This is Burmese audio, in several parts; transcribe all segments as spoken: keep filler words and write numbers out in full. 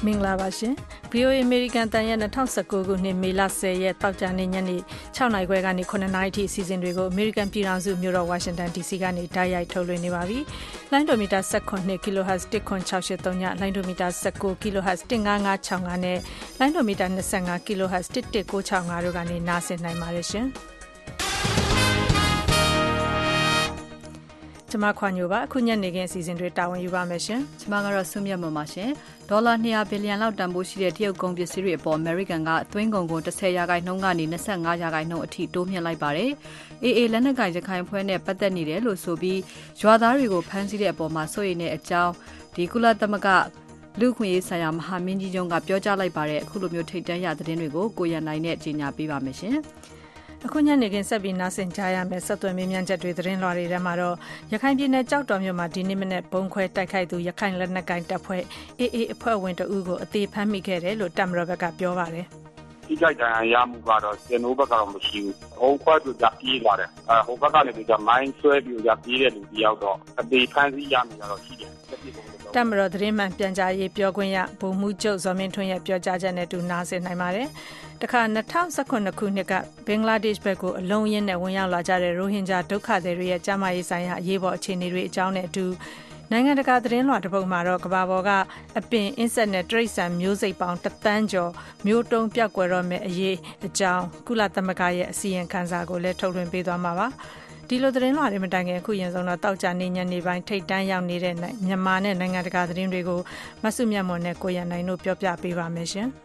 မင်္ဂလာပါရှင် ဗီအိုအေ American တန်ရဲ့ ၂၀၁၉ ခုနှစ်မေလ၁၀ရက်တောက်ကြနေ့ညနေ၆နာရီခွဲကနေ၇နာရီထိအစီအစဉ်တွေကို American ပြည်ထောင်စုမြို့တော် Washington ဒီ စီ ကနေတိုက်ရိုက်ထုတ်လွှင့်နေပါပြီ။လိုင်းဒိုမီတာ၁၇ kilohertz ၁ခွန်၆၈၃ညလိုင်းဒိုမီတာ၁၉ kilohertz ၁၅၅၆၅နဲ့လိုင်းဒိုမီတာ၂၅ kilohertz ၁၁၉၆၅တို့ကနေနားဆင်နိုင်ပါတယ်ရှင်။ကျမခွန်ညိုပါအခုညနေခင်းအစီအစဉ်တွေတာဝန်ယူပါမယ်ရှင်ကျမကတော့ဆုမြတ်မပါရှင်ဒေါ်လာ၂၀၀ဘီလီယံလောက်တန်ဖိုးရှိတဲ့တရုတ်ကုန်ပစ္စည်းတွေအပေါ် American ကသွင်းကုန်ကို၁၀ရာခိုင်နှုန်းကနေ၂၅ရာခိုင်နှုန်းအထိတိုးမြင့်လိုက်ပါတယ်။ အေအေလက်နက်ကိုင်ရခိုင်ဖွဲ့နဲ့ပတ်သက်နေတယ်လို့ဆိုပြီးရွာသားတွေကိုဖမ်းဆီးတဲ့အပေါ်မှာစိုးရိမ်တဲ့အကြောင်းဒီကုလသမဂ္ဂလူခွင့်ရေးဆိုင်ရာမဟာမင်းကြီးချုပ်ကပြောကြားလိုက်ပါတယ်အခုလိုမျိုးထိတ်တန့်ရသတင်းတွေကိုကိုရန်နိုင်နဲ့ကြီးညာပေးပါမယ်ရှင်အခုညနေခင်းဆက်ပြီးနားဆင်ကြရမယ်ဆက်သွယ်မေးမြန်းချက်တွေသတင်းလွှာတွေထဲမှာတော့ရခိုင်ပြည်နယ်ကြောက်တော်မြို့မှာဒီနေ့မနေ့ဘုံခွဲတိုက်ခိုက်သူရခိုင်လက်နက်ကိုင်တပ်ဖွဲ့အေအေအဖွဲ့ဝင်တအုပ်ကိုအသေးဖမ်းမိခဲ့တယ်လို့တပ်မတော်ဘက်ကပြောပါတယ်ဒီကြိုက်တရားရမှုကတော့ကျွန်တော်ဘက်ကတော့မရှိဘူး။ဟိုခွဲသူကြပြေးလာတယ်။အဲဟိုဘက်ကနေကြမိုင်းဆွဲပြီးကြပြေးတဲ့လူတယောက်တော့အသေးဖမ်းဆီးရမှာတော့ရှိတယ်။တပ်မတော်သတင်းမှန်ပြန်ကြားရေးပြောခွင့်ရဗိုလ်မှူးချုပ်ဇော်မင်းထွန်းရဲ့ပြောကြားချက်နဲ့တူနားဆင်နိုင်ပါတယ်။တခါ၂၀၁၇ခုနှစ်ကဘင်္ဂလားဒေ့ရှ်ဘက်ကိုအလုံးရင်းနဲ့ဝင်ရောက်လာကြတဲ့ရိုဟင်ဂျာဒုက္ခသည်တွေရဲ့ကျန်းမာရေးဆိုင်ရာအရေးပေါ်အခြေအနေတွေအကြောင်းနဲ့အတူနိုင်ငံတကာသတင်းလွှာတစ်ပုဒ်မှာတော့ကမ္ဘာပေါ်ကအပင်အင်းဆက်နဲ့တရိတ်ဆန်မျိုးစိတ်ပေါင်းတစ်သန်းကျော်မျိုးတုံးပြောက်ကွယ်တော့မဲ့အရေးအကြောင်းကုလသမဂ္ဂရဲ့အစီရင်ခံစာကိုလည်းထုတ်လွှင့်ပေးသွားမှာပါဒီလိုသတင်းလွှာတွေမတိုင်ခင်အခုရင်ဆုံးတော့တောက်ကြနေညနေပိုင်းထိတ်တန်းရောက်နေတဲ့မြန်မာနဲ့နိုင်ငံတကာသတင်းတွေကိုမဆုမြတ်မွန်နဲ့ကိုရန်နိုင်တို့ပြောပြပေးပါမယ်ရှင်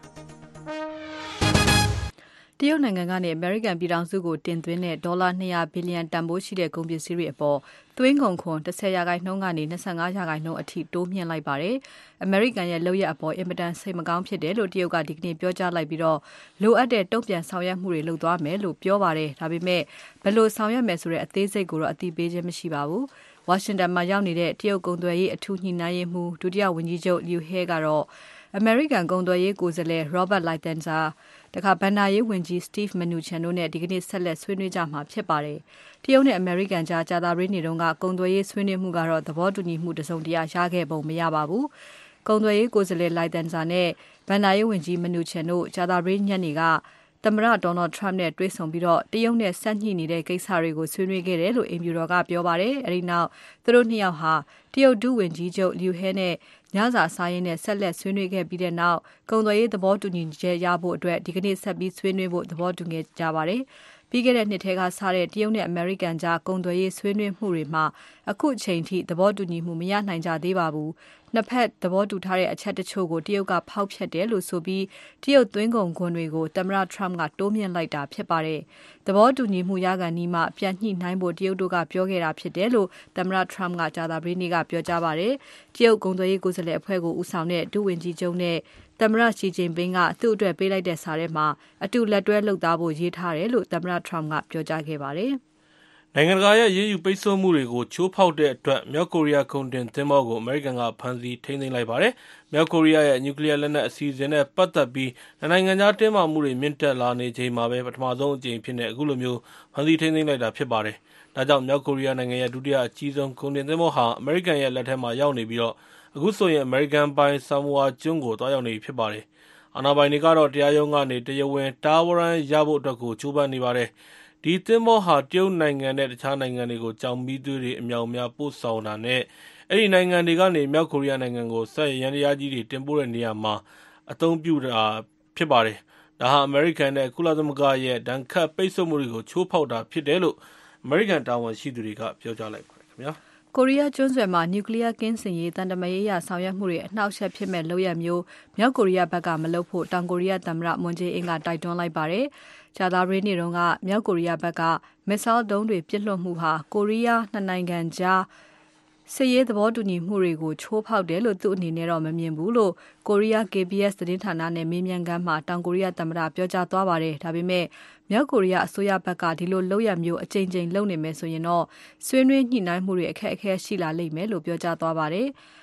တရုတ်နိုင်ငံကနေ American ပြည်ထောင်စုကိုတင်သွင်းတဲ့ဒေါ်လာ၂၀၀ဘီလီယံတန်ဖိုးရှိတဲ့ကုန်ပစ္စည်းတွေအပေါ်သွင်းကုန်ခွန်၁၀ရာခိုင်နှုန်းကနေ၂၅ရာခိုင်နှုန်းအထိတိုးမြင့်လိုက်ပါတယ်။ American ရဲ့လုပ်ရပ်အပေါ်အင်မတန်စိတ်မကောင်းဖြစ်တယ်လို့တရုတ်ကဒီကနေ့ပြောကြားလိုက်ပြီးတော့လိုအပ်တဲ့တုံ့ပြန်ဆောင်ရွက်မှုတွေလုပ်သွားမယ်လို့ပြောပါတယ်။ဒါပေမဲ့ဘယ်လိုဆောင်ရွက်မယ်ဆိုတဲ့အသေးစိတ်ကိုတော့အသိပေးခြင်းမရှိပါဘူး။ Washington မှာရောက်နေတဲ့တရုတ်ကုန်သွယ်ရေးအထူးညှိနှိုင်းရေးမှူးဒုတိယဝန်ကြီးချုပ် Liu He ကတော့ American ကုန်သွယ်ရေးကိုယ်စားလှယ် Robert Lighthizerတခါဘဏ္ဍာရေးဝန်ကြီး Steve Mnuchin တို့နဲ့ဒီကနေ့ဆက်လက်ဆွေးနွေးကြမှာဖြစ်ပါတယ်။တရုတ်နဲ့ American ကြားကြာသပတေးနေ့တုန်းကကုန်သွယ်ရေးဆွေးနွေးမှုကတော့သဘောတူညီမှုတစုံတရာရခဲ့ပုံမရပါဘူး။ကုန်သွယ်ရေးကိုယ်စားလှယ် Lighthizer နဲ့ဘဏ္ဍာရေးဝန်ကြီး Mnuchin တို့ကြာသပတေးညနေကသမ္မတ Donald Trump နဲ့တွေ့ဆုံပြီးတော့တရုတ်နဲ့ဆက်ညှိနေတဲ့ကိစ္စတွေကိုဆွေးနွေးခဲ့တယ်လို့အိမ်ဖြူတော်ကပြောပါတယ်။အဲဒီနောက်သူတို့နှစ်ယောက်ဟာတရုတ်ဒုဝန်ကြီးချုပ် Liu He နဲ့ညစာစားရင်းနဲ့ဆက်လက်ဆွေးနွေးခဲ့ပြီးတဲ့နောက်ကုန်သွယ်ရေးသဘောတူညီချက်ရဖို့အတွက်ဒီကနေ့ဆက်ပြီးဆွေးနွေးဖို့သဘောတူခဲ့ကြပါတယ်။ပြီးခဲ့တဲ့နှစ်ထဲကစတဲ့တရုတ်နဲ့ American ကြားကုန်သွယ်ရေးဆွေးနွေးမှုတွေမှာအခုအချိန်ထိသဘောတူညီမှုမရနိုင်ကြသေးပါဘူး။နှစ်ဖက်သဘောတူထားတဲ့အချက်တချို့ကိုတရုတ်ကဖောက်ဖျက်တယ်လို့ဆိုပြီးတရုတ်သွင်းကုန်ခွန်တွေကိုသမ္မတ Trump ကတိုးမြင့်လိုက်တာဖြစ်ပါတယ်။သဘောတူညီမှုရကန်နီးမှပြန်ညှိနှိုင်းဖို့တရုတ်တို့ကပြောခဲ့တာဖြစ်တယ်လို့သမ္မတ Trump ကကြာသပတေးနေ့ကပြောကြားပါတယ်။တရုတ်ကုန်သွယ်ရေးကိုယ်စားလှယ်အဖွဲ့ကိုဦးဆောင်တဲ့ဒုဝန်ကြီးချုပ်နဲ့သမ္မတရှီကျင်းပင်းကသူ့အတွက်ပေးလိုက်တဲ့စာထဲမှာအတူလက်တွဲလုပ်သားဖို့ရေးထားတယ်လို့သမ္မတ Trump ကပြောကြားခဲ့ပါတယ်။နိုင်ငံတကာရဲ့ရေးယူပိတ်ဆို့မှုတွေကိုချိုးဖောက်တဲ့အတွက်မြောက်ကိုရီးယားကုန်တင်သင်္ဘောကိုအမေရိကန်ကဖမ်းဆီးထိန်းသိမ်းလိုက်ပါတယ်။မြောက်ကိုရီးယားရဲ့နျူကလ িয়ার လက်နက်အစီအစဉ်နဲ့ပတ်သက်ပြီးနိုင်ငံခြားတင်းမာမှုတွေမြင့်တက်လာနေချိန်မှာပဲပထမဆုံးအကြိမ်ဖြစ်တဲ့အခုလိုမျိုးဖမ်းဆီးထိန်းသိမ်းလိုက်တာဖြစ်ပါတယ်။ဒါကြောင့်မြောက်ကိုရီးယားနိုင်ငံရဲ့ဒုတိယအကြီးဆုံးကုန်တင်သင်္ဘောဟာအမေရိကန်ရဲ့လက်ထဲမှာရောက်နေပြီးတော့အခုဆိုရင်အမေရိကန်ပိုင်ဆာမွာကျွန်းကိုတွားရောက်နေပြီဖြစ်ပါတယ်။အာဏာပိုင်တွေကတော့တရားရုံးကနေတရားဝင်တားဝရမ်းရဖို့အတွက်ကိုကြိုးပမ်းနေပါတယ်။ဒီသင်္ဘောဟာတရုတ်နိုင်ငံနဲ့တခြားနိုင်ငံတွေကိုကြောင်မီးသွေးတွေအမြောက်အများပို့ဆောင်တာနဲ့အဲ့ဒီနိုင်ငံတွေကနေမြောက်ကိုရီးယားနိုင်ငံကိုစက်ရန်တရားကြီးတွေတင်ပို့တဲ့နေရာမှာအသုံးပြုတာဖြစ်ပါတယ်။ဒါဟာအမေရိကန်နဲ့ကုလသမဂ္ဂရဲ့ဒဏ်ခတ်ပိတ်ဆို့မှုတွေကိုချိုးဖောက်တာဖြစ်တယ်လို့အမေရိကန်တာဝန်ရှိသူတွေကပြောကြားလိုက်ပါတယ်ခင်ဗျာ။ကိုရီးယားကျွန်းဆွယ်မှာနျူကလ িয়ার ကင်းစင်ရေးတန်တမာရေးရဆောင်ရွက်မှုတွေအနှောက်အယှက်ဖြစ်မဲ့လုပ်ရမျိုးမြောက်ကိုရီးယားဘက်ကမလုပ်ဖို့တောင်ကိုရီးယားသမ္မတမွန်ဂျေအင်းကတိုက်တွန်းလိုက်ပါတယ်။ကြာသပတေးနေ့တုန်းကမြောက်ကိုရီးယားဘက်ကမစ်ဆိုင်းဒုံးတွေပစ်လွှတ်မှုဟာကိုရီးယားနှစ်နိုင်ငံကြားစစ်ရေးသဘောတူညီမှုတွေကိုချိုးဖောက်တယ်လို့သူ့အနေနဲ့တော့မမြင်ဘူးလို့ကိုရီးယား K B S သတင်းဌာနနဲ့မေးမြန်းခန်းမှာတောင်ကိုရီးယားသမ္မတပြောကြားသွားပါတယ်။ဒါပေမဲ့မြောက်ကိုရီးယားအစိုးရဘက်ကဒီလိုလုပ်ရမျိုးအကြိမ်ကြိမ်လုပ်နေမယ်ဆိုရင်တော့ဆွေးနွေးညှိနှိုင်းမှုတွေအခက်အခဲရှိလာလိမ့်မယ်လို့ပြောကြားသွားပါတယ်။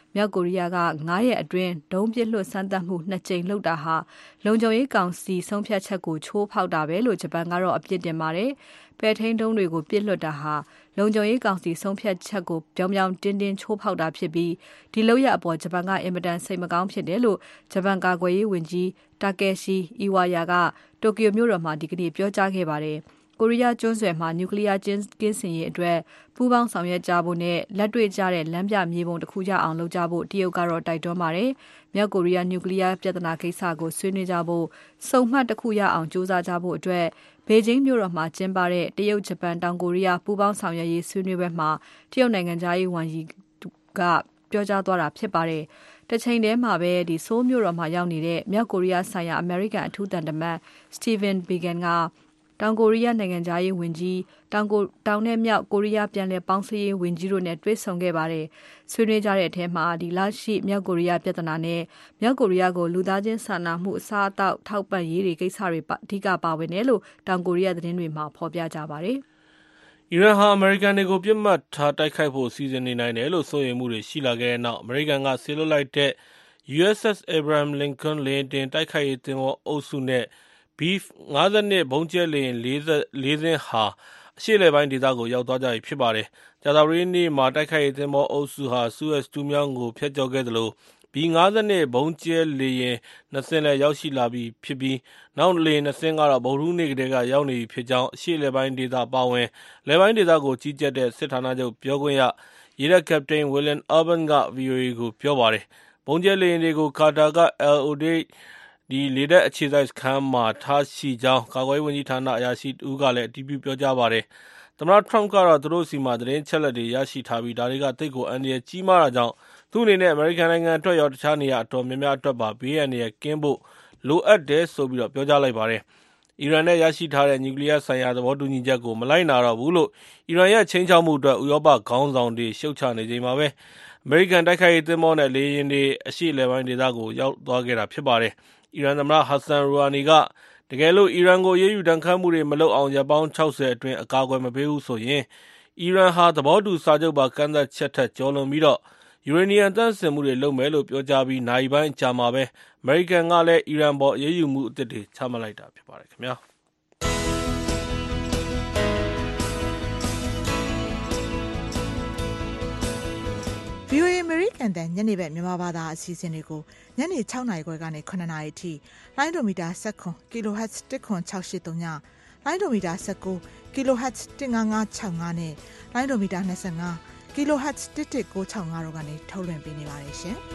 မြောက်ကိုရီးယားကငါးရက်အတွင်းဒုံးပစ်လွှတ်စမ်းသပ်မှုနှစ်ကြိမ်လုပ်တာဟာလုံခြုံရေးကောင်စီဆုံးဖြတ်ချက်ကိုချိုးဖောက်တာပဲလို့ဂျပန်ကတော့အပြစ်တင်ပါတယ်။ပဲထိန်းဒုံးတွေကိုပစ်လွှတ်တာဟာလုံခြုံရေးကောင်စီဆုံးဖြတ်ချက်ကိုပြောင်ပြောင်တင်းတင်းချိုးဖောက်တာဖြစ်ပြီးဒီလုပ်ရအပေါ်ဂျပန်ကအင်မတန်စိတ်မကောင်းဖြစ်တယ်လို့ဂျပန်ကာကွယ်ရေးဝန်ကြီးတာကယ်ရှီအီဝါယာကတိုကျိုမြို့တော်မှာဒီကနေ့ပြောကြားခဲ့ပါတယ်။ကိုရီးယားကျွန်းဆွယ်မှာနျူကလ িয়ার ကင်းစင်ရေးအတွက်ပူးပေါင်းဆောင်ရွက်ကြဖို့နဲ့လက်တွေ့ကျတဲ့လမ်းပြမြေပုံတစ်ခုရအောင်လုပ်ကြဖို့တရုတ်ကတော့တိုက်တွန်းပါတယ်။မြောက်ကိုရီးယားနျူကလ িয়ার ပြဿနာကိစ္စကိုဆွေးနွေးကြဖို့စုံမှတ်တစ်ခုရအောင်ကြိုးစားကြဖို့အတွက်ဘေဂျင်းမြို့တော်မှာကျင်းပတဲ့တရုတ်ဂျပန်တောင်ကိုရီးယားပူးပေါင်းဆောင်ရွက်ရေးဆွေးနွေးပွဲမှာတရုတ်နိုင်ငံသားရေးဝန်ကြီးကပြောကြားသွားတာဖြစ်ပါတယ်။တစ်ချိန်တည်းမှာပဲဒီဆိုးမြို့တော်မှာရောက်နေတဲ့မြောက်ကိုရီးယားဆိုင်ရာအမေရိကန်အထူးတန်တမန် Stephen Biegun ကတောင်ကိုရီးယားနိုင်ငံသားရေးဝန်ကြီးတောင်ကိုတောင်နဲ့မြောက်ကိုရီးယားပြန်လည်ပေါင်းစည်းရေးဝန်ကြီးတို့နဲ့တွေ့ဆုံခဲ့ပါတယ်။ဆွေးနွေးကြတဲ့အထက်မှာဒီလရှိမြောက်ကိုရီးယားပြဿနာနဲ့မြောက်ကိုရီးယားကိုလူသားချင်းစာနာမှုအစားအသောက်ထောက်ပံ့ရေးတွေကိစ္စတွေအဓိကပါဝင်တယ်လို့တောင်ကိုရီးယားသတင်းတွေမှာဖော်ပြကြပါတယ်။အီရန်ဟာအမေရိကန်တွေကိုပြစ်မှတ်ထားတိုက်ခိုက်ဖို့စီစဉ်နေနိုင်တယ်လို့စိုးရိမ်မှုတွေရှိလာခဲ့တဲ့နောက်အမေရိကန်ကဆေးလွတ်လိုက်တဲ့ U S S Abraham Lincoln လေယာဉ်တင်တိုက်ခိုက်ရေးသင်္ဘောအုပ်စုနဲ့ဘီ ငါး၂ ဘုံးကျဲလေယာဉ်လေးစင်းဟာအရှေ့အလယ်ပိုင်းဒေသကိုရောက်သွားကြပြီဖြစ်ပါတယ်။ကြာသပတေးနေ့မှာတိုက်ခိုက်ရေးသင်္ဘောအုပ်စုဟာ Suez တူးမြောင်းကိုဖျက်ကျော်ခဲ့သလိုဘီ ငါး၂ ဘုံးကျဲလေယာဉ်နှစ်စင်းလည်းရောက်ရှိလာပြီဖြစ်ပြီးနောက်လေယာဉ်နှစ်စင်းကတော့ဗုဒ္ဓဟူးနေ့ကတည်းကရောက်နေပြီဖြစ်ကြောင်းအရှေ့အလယ်ပိုင်းဒေသပါဝင်လယ်ပိုင်းဒေသကိုကြီးကြပ်တဲ့စစ်ဌာနချုပ်ပြောခွင့်ရရေတပ်ကပတိန် William Urban က ဗီအိုအေကိုပြောပါတယ်။ဘုံးကျဲလေယာဉ်တွေကိုကာတာက Al Udeid ဒီလေတပ်အခြေစိုက်စခန်းမှာထားရှိကြောင်းကာကွယ်ရေးဝန်ကြီးဌာနအရာရှိတဦးကလည်းအတည်ပြုပြောကြားပါတယ်။သမ္မတ Trump ကတော့သူတို့စီမှာသတင်းချက်လက်တွေရရှိထားပြီးဒါတွေကသိပ်ကိုအန္တရာယ်ကြီးမားတာကြောင့်သူ့အနေနဲ့အမေရိကန်နိုင်ငံအတွက်ရောတခြားနေရာအတော်များများအတွက်ပါဘေးအန္တရာယ်ကင်းဖို့လိုအပ်တယ်ဆိုပြီးတော့ပြောကြားလိုက်ပါတယ်။အီရန်နဲ့ရရှိထားတဲ့နျူကလ িয়ার ဆိုင်ရာသဘောတူညီချက်ကိုမလိုက်နာတော့ဘူးလို့အီရန်ရဲ့ချိန်ချောက်မှုအတွက်ဥရောပခေါင်းဆောင်တွေရှုတ်ချနေချိန်မှာပဲအမေရိကန်တိုက်ခိုက်ရေးသင်္ဘောနဲ့လေယာဉ်တွေအရှေ့အလယ်ပိုင်းဒေသကိုရောက်သွားခဲ့တာဖြစ်ပါတယ်။အီရန်သမ္မတ Hassan Rouhani ကတကယ်လို့အီရန်ကိုရေးယူဒဏ်ခတ်မှုတွေမလုပ်အောင်ရက်ပေါင်း၆၀အတွင်းအကာအကွယ်မပေးဘူးဆိုရင်အီရန်ဟာသဘောတူစာချုပ်ပါကန့်သက်ချက်ထက်ကျော်လွန်ပြီးတော့ယူရေနီယံသန့်စင်မှုတွေလုပ်မယ်လို့ပြောကြားပြီးနိုင်ပိုင်းအကြာမှာပဲအမေရိကန်ကလည်းအီရန်ပေါ်ရေးယူမှုအသစ်တွေချမှတ်လိုက်တာဖြစ်ပါတယ်ခင်ဗျာ။ဗွီအိုအေ American တန်ညနေဘက်မြန်မာဘာသာအစီအစဉ်တွေကိုညနေ၆နာရီခွဲကနေ၇နာရီအထိလိုင်းဒိုမီတာ၁၇ kHz ၁ခွန်၆၈၃ညလိုင်းဒိုမီတာ၁၉ kHz ၁၅၅၆၅နဲ့လိုင်းဒိုမီတာ၂၅ kHz ၁၁၉၆၅တို့ကနေထုတ်လွှင့်ပေးနေပါတယ်ရှင်။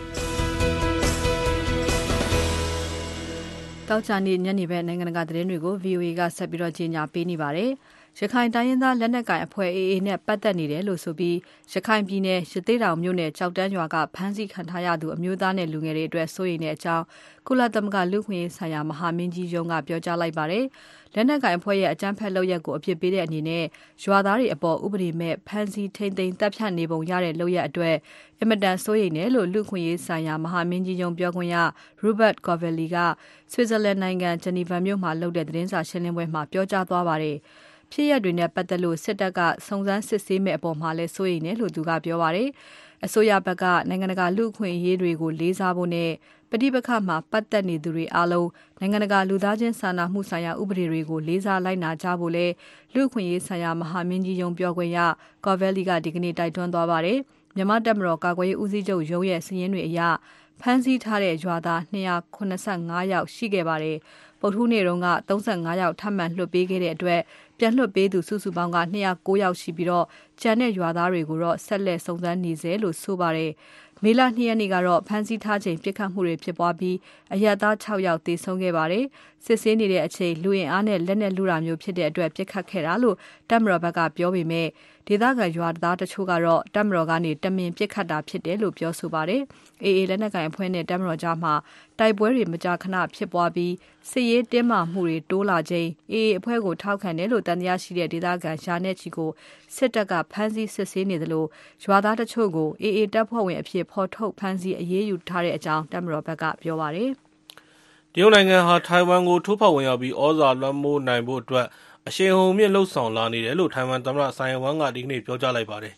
တောက်ချာနေညနေဘက်နိုင်ငံတကာသတင်းတွေကို ဗီအိုအေ ကဆက်ပြီးတော့ကြီးညာပေးနေပါတယ်။ရခိုင်တိုင်းရင်းသားလက်နက်ကိုင်အဖွဲ့ အေအေ နဲ့ပတ်သက်နေတယ်လို့ဆိုပြီးရခိုင်ပြည်နယ်ရသေ့တောင်မြို့နယ်ကြောက်တန်းရွာကဖမ်းဆီးခံထားရသူအမျိုးသားနဲ့လူငယ်တွေအတွက်စိုးရိမ်တဲ့အကြောင်းကုလသမဂ္ဂလူ့အခွင့်အရေးဆိုင်ရာမဟာမင်းကြီးရုံးကပြောကြားလိုက်ပါတယ်။လက်နက်ကိုင်အဖွဲ့ရဲ့အကြမ်းဖက်လုပ်ရက်ကိုအပြစ်ပေးတဲ့အနေနဲ့ရွာသားတွေအပေါ်ဥပဒေမဲ့ဖမ်းဆီးထိန်းသိမ်းတပ်ဖြတ်နေပုံရတဲ့လုပ်ရက်အတွက်အင်မတန်စိုးရိမ်တယ်လို့လူ့အခွင့်အရေးဆိုင်ရာမဟာမင်းကြီးရုံးပြောခွင့်ရ Robert Covelli က Switzerland နိုင်ငံ Geneva မြို့မှာလုပ်တဲ့သတင်းစာရှင်းလင်းပွဲမှာပြောကြားသွားပါတယ်။ဖြစ်ရပ်တွေနဲ့ပတ်သက်လို့စစ်တပ်ကစုံစမ်းစစ်ဆေးမဲ့အပေါ်မှာလည်းစိုးရိမ်တယ်လို့သူကပြောပါတယ်။အစိုးရဘက်ကနိုင်ငံတကာလူ့အခွင့်အရေးတွေကိုလေးစားဖို့နဲ့ပဋိပက္ခမှာပတ်သက်နေသူတွေအားလုံးနိုင်ငံတကာလူသားချင်းစာနာမှုဆိုင်ရာဥပဒေတွေကိုလေးစားလိုက်နာကြဖို့လဲလူ့အခွင့်အရေးဆိုင်ရာမဟာမင်းကြီးရုံးပြောခွင့်ရ Covelli ကဒီကနေ့တိုက်တွန်းသွားပါတယ်။မြန်မာတပ်မတော်ကာကွယ်ရေးဦးစီးချုပ်ရုံးရဲ့စာရင်းတွေအရဖမ်းဆီးထားတဲ့ရွာသား၂၇၅ယောက်ရှိခဲ့ပါတယ်။ဗုဒ္ဓဟူးနေ့တုန်းက၃၅ယောက်ထပ်မံလွှတ်ပေးခဲ့တဲ့အတွက်ပြန်လွှတ်ပေးသူစုစုပေါင်းက၂၀၉ယောက်ရှိပြီးတော့ကျန်တဲ့ရွာသားတွေကိုတော့ဆက်လက်စုံစမ်းနေစေလို့ဆိုပါတယ်။မေလ၂ရက်နေ့ကတော့ဖမ်းဆီးထားချိန်ပြစ်ခတ်မှုတွေဖြစ်ပွားပြီးအရပ်သား၆ယောက်သေဆုံးခဲ့ပါတယ်။စစ်ဆေးနေတဲ့အချိန်လူရင်အားနဲ့လက်နက်လူတာမျိုးဖြစ်တဲ့အတွက်ပြစ်ခတ်ခဲ့တာလို့တပ်မတော်ဘက်ကပြောပေမဲ့ဒေသခံရွာသားတချို့ကတော့တပ်မတော်ကနေတမင်ပြစ်ခတ်တာဖြစ်တယ်လို့ပြောဆိုပါတယ်။ အေအေ လက်နက်ကိုင်အဖွဲ့နဲ့တပ်မတော်ကြားမှာတိုက်ပွဲတွေမကြာခဏဖြစ်ပွားပြီးစစ်ရေးတင်းမာမှုတွေတိုးလာချိန် အေအေ အဖွဲ့ကိုထောက်ခံတယ်လို့တန်တရားရှိတဲ့ဒေသခံရာနဲ့ချီကိုစစ်တပ်ကဖမ်းဆီးစစ်ဆေးနေသလိုရွာသားတချို့ကို အေအေ တပ်ဖွဲ့ဝင်အဖြစ်ဖော်ထုတ်ဖမ်းဆီးအရေးယူထားတဲ့အကြောင်းတပ်မတော်ဘက်ကပြောပါတယ်။တရုတ်နိုင်ငံဟာထိုင်ဝမ်ကိုထိုးဖောက်ဝင်ရောက်ပြီးဩဇာလွှမ်းမိုးနိုင်ဖို့အတွက်အရှိန်အဟုန်မြင့်လှုပ်ဆောင်လာနေတယ်လို့ထိုင်ဝမ်သမ္မတဆိုင်ဝမ်ကဒီကနေ့ပြောကြားလိုက်ပါတယ်။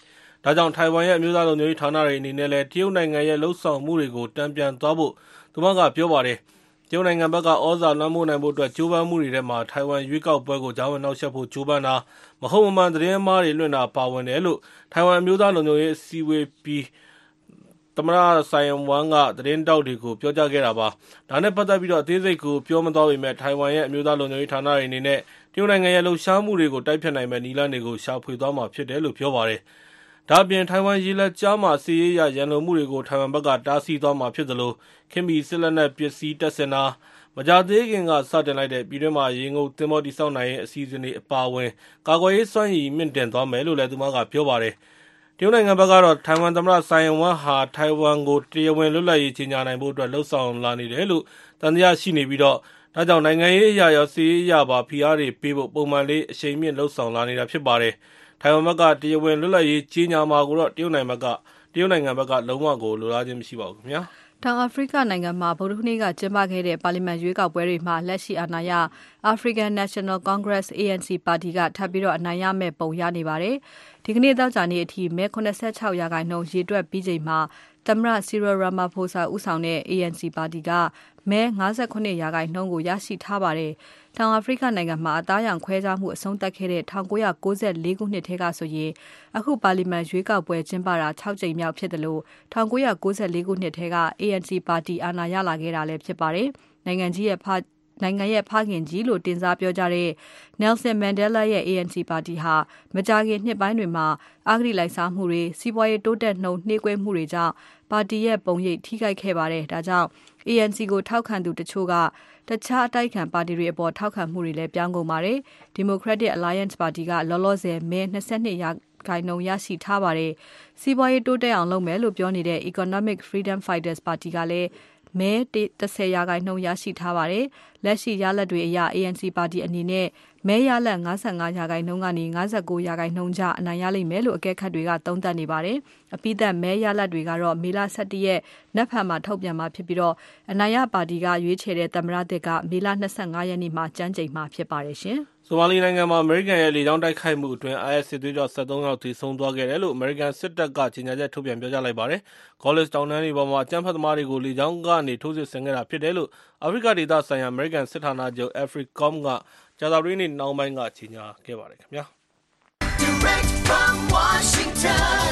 ဒါကြောင့်ထိုင်ဝမ်ရဲ့အမျိုးသားလုံခြုံရေးဌာနတွေအနေနဲ့လည်းတရုတ်နိုင်ငံရဲ့လှုပ်ဆောင်မှုတွေကိုတံပြန်သွားဖို့သူမကပြောပါတယ်တရုတ်နိုင်ငံဘက်ကဩဇာလွှမ်းမိုးနိုင်ဖို့အတွက်ကြိုးပမ်းမှုတွေထဲမှာထိုင်ဝမ်ရွေးကောက်ပွဲကိုကြားဝင်နှောက်ယှက်ဖို့ကြိုးပမ်းတာမဟုတ်မမှန်သတင်းမှားတွေလွှင့်တာပါဝင်တယ်လို့ထိုင်ဝမ်အမျိုးသားလုံခြုံရေးအစည်းအဝေးပြီးသမ္မတဆိုင်ဝမ်ကသတင်းတောက်တွေကိုပြောကြားခဲ့တာပါဒါနဲ့ပတ်သက်ပြီးတော့အသေးစိတ်ကိုပြောမသွားပေမဲ့ထိုင်ဝမ်ရဲ့အမျိုးသားလုံခြုံရေးဌာနတွေအနေနဲ့တရုတ်နိုင်ငံရဲ့လှုပ်ရှားမှုတွေကိုတိုက်ဖြတ်နိုင်မဲ့နည်းလမ်းတွေကိုရှာဖွေသွားမှာဖြစ်တယ်လို့ပြောပါတယ်ဒါအပြင်ထိုင်ဝမ်ရေလက်ကြားမှာစီးရေးရရန်လိုမှုတွေကိုထိုင်ဝမ်ဘက်ကတားဆီးသွားမှာဖြစ်သလိုခင်မီစစ်လက်နက်ပစ္စည်းတပ်ဆင်တာမကြသေးခင်ကစတင်လိုက်တဲ့ပြည်တွင်းမှာရေငုပ်သင်္ဘောတိစောက်နိုင်ရေးအစီအစဉ်တွေအပါအဝင်ကာကွယ်ရေးစွမ်းရည်မြင့်တင်သွားမယ်လို့လည်းသူမကပြောပါတယ်တရုတ်နိုင်ငံဘက်ကတော့ထိုင်ဝမ်သမ္မတဆိုင်ဝမ်ဟာထိုင်ဝမ်ကိုတရားဝင်လွတ်လပ်ရေးကြေညာနိုင်ဖို့အတွက်လှုံ့ဆော်လာနေတယ်လို့တန်တရားရှိနေပြီးတော့ဒါကြောင့်နိုင်ငံရေးအရာရောစီးရေးအရာပါဖိအားတွေပေးဖို့ပုံမှန်လေးအချိန်မြင့်လှုံ့ဆော်လာနေတာဖြစ်ပါတယ်ထိုင်ဝမ်ဘက်ကတရားဝင်လွတ်လပ်ရေးကြေညာမှာကိုတော့တရုတ်နိုင်ငံဘက်ကတရုတ်နိုင်ငံဘက်ကလုံးဝကိုလိုလားခြင်းမရှိပါဘူးခင်ဗျာတောင်အာဖရိကနိုင်ငံမှာဗုဒ္ဓဟူးနေ့ကကျင်းပခဲ့တဲ့ပါလီမန်ရွေးကောက်ပွဲတွေမှာလက်ရှိအာဏာရ African National Congress A N C ပါတီကထပ်ပြီးတော့အနိုင်ရမဲ့ပုံရနေပါတယ်။ဒီကနေ့သောကြာနေ့အထိမဲ၇၆ရာခိုင်နှုန်းရေတွက်ပြီးချိန်မှာသမ္မတ Cyril Ramaphosa ဦးဆောင်တဲ့ A N C ပါတီကမဲ၅၇ရာခိုင်နှုန်းကိုရရှိထားပါတယ်။တောင်အာဖရိကနိုင်ငံမှာအသားရောင်ခွဲခြားမှုအဆုံးသတ်ခဲ့တဲ့၁၉၉၄ခုနှစ်ထဲကဆိုရင်အခုပါလီမန်ရွေးကောက်ပွဲကျင်းပတာ၆ကြိမ်မြောက်ဖြစ်တယ်လို့၁၉၉၄ခုနှစ်ထဲက A N C ပါတီအာဏာရလာခဲ့တာလည်းဖြစ်ပါတယ်။နိုင်ငံကြီးရဲ့ဖနိုင်ငံရဲ့ဖခင်ကြီးလို့တင်စားပြောကြတဲ့ Nelson Mandela ရဲ့ A N C ပါတီဟာမကြာခင်နှစ်ပိုင်းတွေမှာအဂတိလိုက်စားမှုတွေစီးပွားရေးတိုးတက်နှုန်းနှေးကွေးမှုတွေကြောင့်ပါတီရဲ့ပုံရိပ်ထိခိုက်ခဲ့ပါတယ်။ဒါကြောင့် A N C ကိုထောက်ခံသူတချို့ကတခြားအတိုက်ခံပါတီတွေအပေါ်ထောက်ခံမှုတွေလည်းပြောင်းကုန်ပါတယ်။ Democratic Alliance ပါတီကလောလောဆယ်မဲ၂၂ရာခိုင်နှုန်းရရှိထားပါတယ်။စီးပွားရေးတိုးတက်အောင်လုပ်မယ်လို့ပြောနေတဲ့ Economic Freedom Fighters ပါတီကလည်းမဲ၁၀ရာခိုင်နှုန်းရရှိထားပါတယ်။လက်ရှိရလဒ်တွေအရ A N C ပါတီအနေနဲ့မဲရလဒ်၅၅ရာခိုင်နှုန်းကနေ၅၉ရာခိုင်နှုန်းကြားအနိုင်ရလိမ့်မယ်လို့အကဲခတ်တွေကသုံးသပ်နေပါတယ်။အပိသက်မဲရလဒ်တွေကတော့မေလ၁၁ရက်နက်ဖြန်မှာထုတ်ပြန်မှာဖြစ်ပြီးတော့အနိုင်ရပါတီကရွေးချယ်တဲ့သမ္မတသစ်ကမေလ၂၅ရက်နေ့မှာကျမ်းကျိန်မှာဖြစ်ပါတယ်ရှင်။ဆိုမာလီနိုင်ငံမှာအမေရိကန်ရဲ့လေကြောင်းတိုက်ခိုက်မှုအတွင်း I S စစ်သွေးကြွ၁၃ယောက်သေဆုံးသွားခဲ့တယ်လို့အမေရိကန်စစ်တပ်ကကြေညာချက်ထုတ်ပြန်ပြောကြားလိုက်ပါတယ်။ Golis တောင်တန်းတွေပေါ်မှာအကြမ်းဖက်သမားတွေကိုလေကြောင်းကနေထိုးစစ်ဆင်ခဲ့တာဖြစ်တယ်လို့အာဖရိကဒေသဆိုင်ရာအမေရိကန်စစ်ဌာနချုပ် AFRICOM ကကြာသပတေးနေ့နှောင်းပိုင်းကကြေညာခဲ့ပါတယ်ခင်ဗျာ။ Direct from Washington,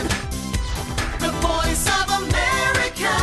the Voice of America,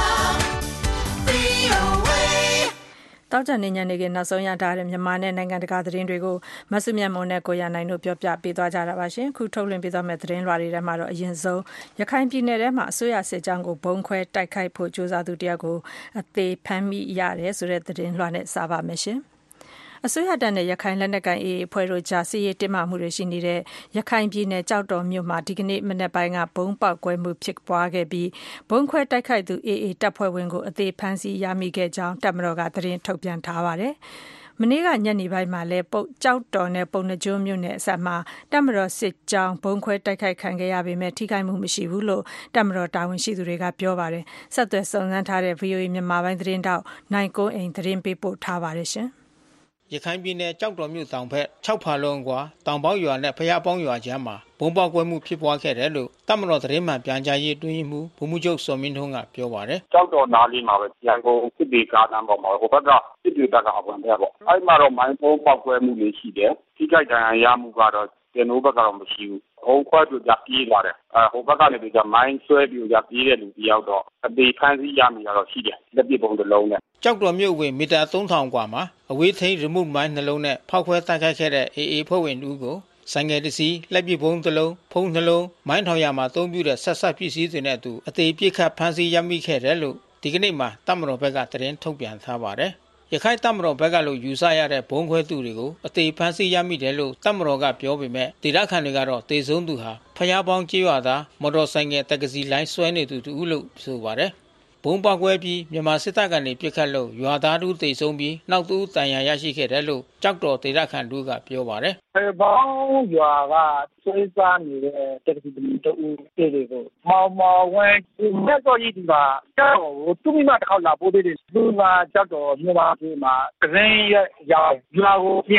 V O A တောက်ကြနေညနေခင်းနောက်ဆုံးရထားတဲ့မြန်မာနဲ့နိုင်ငံတကာသတင်းတွေကိုမဆုမြတ်မွန်နဲ့ကိုရနိုင်တို့ပြောပြပေးသွားကြတာပါရှင်ခုထုတ်လွှင့်ပေးသွားမယ့်သတင်းလွှာတွေထဲမှာတော့အရင်ဆုံးရခိုင်ပြည်နယ်ထဲမှာအစိုးရစစ်ကြောင်းကိုဘုံခွဲတိုက်ခိုက်ဖို့ကြိုးစားသူတယောက်ကိုအသေးဖမ်းမိရတယ်ဆိုတဲ့သတင်းလွှာနဲ့စပါမယ်ရှင်အစိုးရတပ်နဲ့ရခိုင်လက်နက်ကိုင် A A အဖွဲ့တို့ကြားစစ်ရေးတင်းမာမှုတွေရှိနေတဲ့ရခိုင်ပြည်နယ်ကြောက်တော်မြို့မှာဒီကနေ့မနက်ပိုင်းကဘုံပေါက်ကွဲမှုဖြစ်ပွားခဲ့ပြီးဘုံခွဲတိုက်ခိုက်သူ A A တပ်ဖွဲ့ဝင်ကိုအသေးဖမ်းဆီးရမိခဲ့ကြောင်းတပ်မတော်ကသတင်းထုတ်ပြန်ထားပါတယ်။မနေ့ကညနေပိုင်းမှာလည်းကြောက်တော်နဲ့ပုံနှကျိုးမြို့နယ်အစပ်မှာတပ်မတော်စစ်ကြောင်းဘုံခွဲတိုက်ခိုက်ခံခဲ့ရပေမဲ့ထိခိုက်မှုမရှိဘူးလို့တပ်မတော်တာဝန်ရှိသူတွေကပြောပါတယ်။ဆက်သွယ်စုံစမ်းထားတဲ့ V O A မြန်မာပိုင်းသတင်းတောက်နိုင်ကုန်းအိမ်သတင်းပေးပို့ထားပါတယ်ရှင်။ရခိုင်ပြည်နယ်ကြောက်တော်မြို့တောင်ဘက်၆ဖာလုံကွာတောင်ပေါက်ရွာနဲ့ဖျားပေါင်းရွာကြားမှာဘုံပေါက်ကွဲမှုဖြစ်ပွားခဲ့တယ်လို့တပ်မတော်သတင်းမှန်ပြန်ကြားရေးအတွင်းမှုဗိုလ်မှူးချုပ်စောမင်းထွန်းကပြောပါတယ်။ကြောက်တော်နားလေးမှာပဲရန်ကုန်စစ်ဒေကားတန်းပေါ်မှာဟိုဘက်ကစစ်ဒေတာကအဝင်တဲ့ပေါ့။အဲ့မှာတော့မိုင်းဖုံးပေါက်ကွဲမှုတွေရှိတယ်။ထိခိုက်ဒဏ်ရာရမှုကတော့ကျွန်တော်ဘက်ကတော့မရှိဘူး။ဟိုခွဲသူကြပြေးလာတယ်။အဲဟိုဘက်ကနေပြီးကြမိုင်းဆွဲပြီးကြပြေးတဲ့လူတယောက်တော့အသေးဖမ်းဆီးရမိတာတော့ရှိတယ်။လက်ပစ်ပုံတစ်လုံးနဲ့ကြောက်တော်မြို့ဝင်မီတာသုံးထောင်กว่าမှာအဝေးထိန်းရီမို့မိုင်းနှလုံးနဲ့ဖောက်ခွဲတိုက်ခိုက်ခဲ့တဲ့ A A ဖွဲ့ဝင်တို့ကိုဆိုင်ငယ်တစ်စီးလက်ပစ်ပုံးတစ်လုံးဖုံးနှလုံးမိုင်းထောင်ရမှာအသုံးပြုတဲ့ဆက်ဆက်ပစ္စည်းတွေနဲ့အတူအသေးပြစ်ခတ်ဖမ်းဆီးရမိခဲ့တယ်လို့ဒီကနေ့မှာတပ်မတော်ဘက်ကသတင်းထုတ်ပြန်ထားပါတယ်။ရခိုင်တပ်မတော်ဘက်ကလို့ယူဆရတဲ့ဘုံခွဲသူတွေကိုအသေးဖမ်းဆီးရမိတယ်လို့တပ်မတော်ကပြောပေမဲ့ဒေသခံတွေကတော့တေဆုံးသူဟာဖျားပေါင်းကြေးရွာသားမော်တော်ဆိုင်ငယ်တက္ကစီလိုင်းဆွဲနေသူတူလို့ဆိုပါတယ်။ဘုံပေါက်ကွဲပြီးမြန်မာစစ်တပ်ကနေပြစ်ခတ်လို့ရွာသားတို့တေဆုံးပြီးနောက်သူတန်ရာရရှိခဲ့တယ်လို့ကြောက်တော်ဒေသခံတို့ကပြောပါတယ်။အဲဘောင်းရွာကဆွေးစားနေတဲ့တက္ကစီတူတေးတွေကိုမောင်မောင်ဝဲမြတ်တော်ကြီးဒီမှာကြောက်တော်သူမိမတစ်ခေါက်လာပို့သေးတယ်။သူကကြောက်တော်မြို့မှာဒီမှာကရင်ရရွာကိုပြင်တာ။အဲ